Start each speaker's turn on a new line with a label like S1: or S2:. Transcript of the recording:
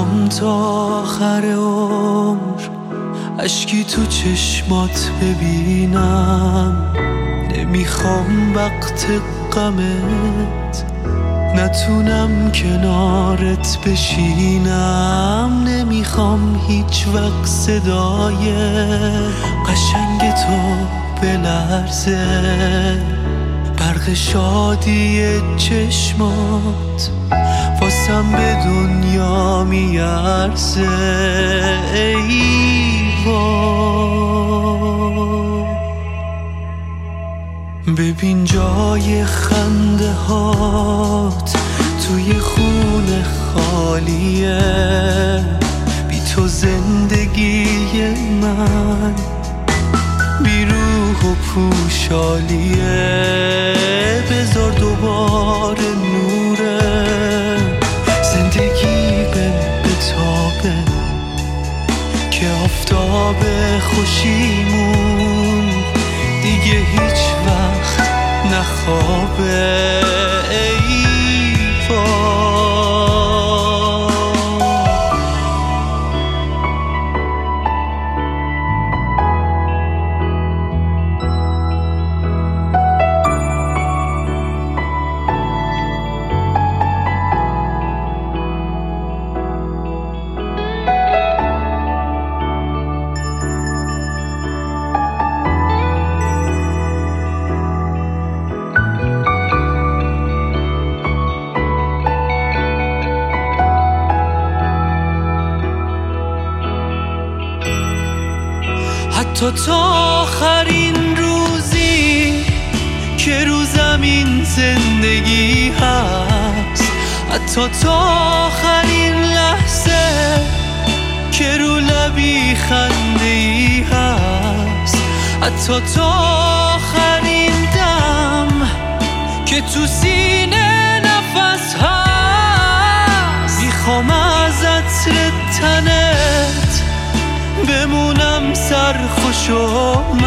S1: میخوام تا آخر عمر اشکی تو چشمات ببینم، نمیخوام وقت غمت نتونم کنارت بشینم، نمیخوام هیچ وقت صدای قشنگ تو بلرزه، برق شادی چشمات واسم به دنیا میارزه. ای وای ببین جای خنده هات توی خونه خالیه، بی تو زندگی من بی روح و پوشالیه، بذار دوباره نور زندگی بتابه که آفتاب خوشیمون دیگه هیچ وقت نخوابه. ای حتی تا آخرین روزی که رو زمین زندگی هست، حتی تا آخرین لحظه که رو لبی خنده‌ای هست، حتی تا آخرین دم که تو سینه نفس هست، میخوام از عطر تنت بمونم سرخوش و